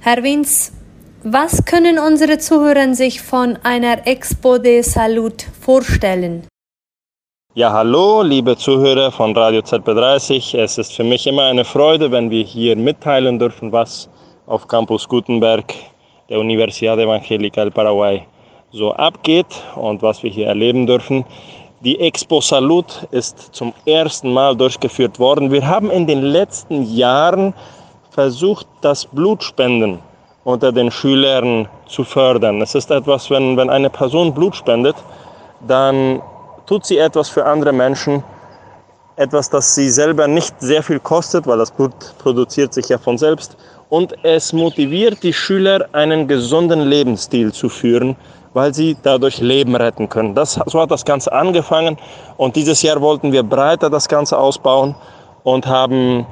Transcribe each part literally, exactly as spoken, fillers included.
Herr Vince, was können unsere Zuhörer sich von einer Expo de Salud vorstellen? Ja, hallo, liebe Zuhörer von Radio Z B dreißig. Es ist für mich immer eine Freude, wenn wir hier mitteilen dürfen, was auf Campus Gutenberg der Universidad Evangélica del Paraguay so abgeht und was wir hier erleben dürfen. Die Expo Salud ist zum ersten Mal durchgeführt worden. Wir haben in den letzten Jahren versucht, das Blutspenden unter den Schülern zu fördern. Es ist etwas, wenn, wenn eine Person Blut spendet, dann tut sie etwas für andere Menschen, etwas, das sie selber nicht sehr viel kostet, weil das Blut produziert sich ja von selbst. Und es motiviert die Schüler, einen gesunden Lebensstil zu führen, weil sie dadurch Leben retten können. Das, so hat das Ganze angefangen und dieses Jahr wollten wir breiter das Ganze ausbauen und haben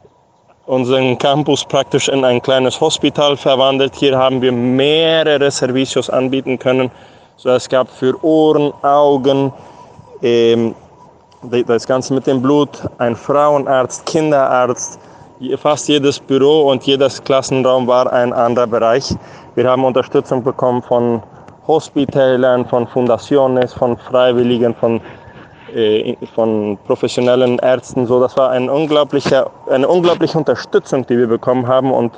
unseren Campus praktisch in ein kleines Hospital verwandelt. Hier haben wir mehrere Servicios anbieten können. So, es gab für Ohren, Augen, ähm, das Ganze mit dem Blut, ein Frauenarzt, Kinderarzt. Fast jedes Büro und jedes Klassenraum war ein anderer Bereich. Wir haben Unterstützung bekommen von Hospitälern, von Fundaciones, von Freiwilligen, von, äh, von professionellen Ärzten. So, das war ein unglaublicher, eine unglaubliche Unterstützung, die wir bekommen haben. Und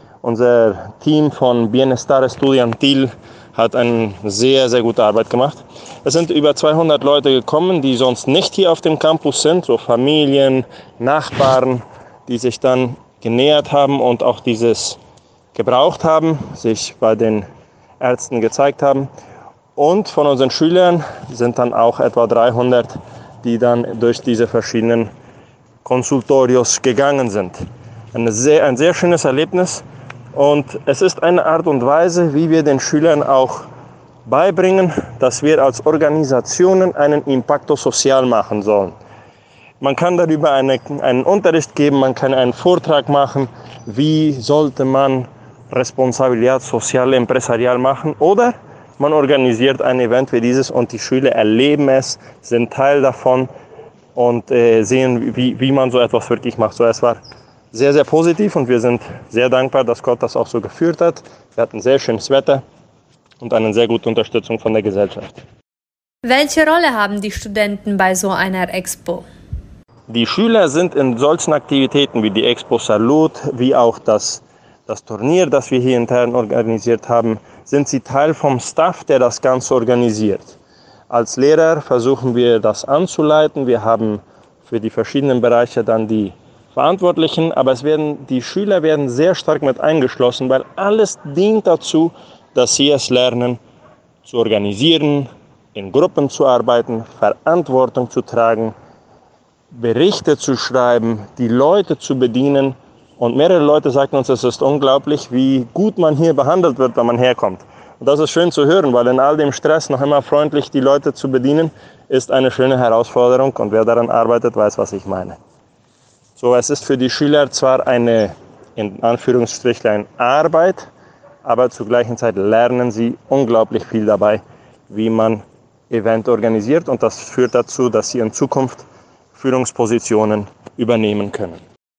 unser Team von Bienestar Estudiantil hat eine sehr, sehr gute Arbeit gemacht. Es sind über zweihundert Leute gekommen, die sonst nicht hier auf dem Campus sind, so Familien, Nachbarn, die sich dann genähert haben und auch dieses gebraucht haben, sich bei den Ärzten gezeigt haben. Und von unseren Schülern sind dann auch etwa dreihundert, die dann durch diese verschiedenen Konsultorios gegangen sind. Eine sehr, ein sehr schönes Erlebnis. Und es ist eine Art und Weise, wie wir den Schülern auch beibringen, dass wir als Organisationen einen Impacto Social machen sollen. Man kann darüber eine, einen Unterricht geben, man kann einen Vortrag machen, wie sollte man Responsabilidad Social Empresarial machen, oder man organisiert ein Event wie dieses und die Schüler erleben es, sind Teil davon und äh, sehen, wie, wie man so etwas wirklich macht. So, es war sehr, sehr positiv und wir sind sehr dankbar, dass Gott das auch so geführt hat. Wir hatten sehr schönes Wetter und eine sehr gute Unterstützung von der Gesellschaft. Welche Rolle haben die Studenten bei so einer Expo? Die Schüler sind in solchen Aktivitäten wie die Expo Salud, wie auch das, das Turnier, das wir hier intern organisiert haben, sind sie Teil vom Staff, der das Ganze organisiert. Als Lehrer versuchen wir das anzuleiten. Wir haben für die verschiedenen Bereiche dann die Verantwortlichen, aber es werden, die Schüler werden sehr stark mit eingeschlossen, weil alles dient dazu, dass sie es lernen, zu organisieren, in Gruppen zu arbeiten, Verantwortung zu tragen, Berichte zu schreiben, die Leute zu bedienen. Und mehrere Leute sagten uns, es ist unglaublich, wie gut man hier behandelt wird, wenn man herkommt. Und das ist schön zu hören, weil in all dem Stress noch immer freundlich die Leute zu bedienen, ist eine schöne Herausforderung. Und wer daran arbeitet, weiß, was ich meine. So, es ist für die Schüler zwar eine, in Anführungsstrichen, Arbeit, aber zur gleichen Zeit lernen sie unglaublich viel dabei, wie man Event organisiert. Und das führt dazu, dass sie in Zukunft Führungspositionen übernehmen können.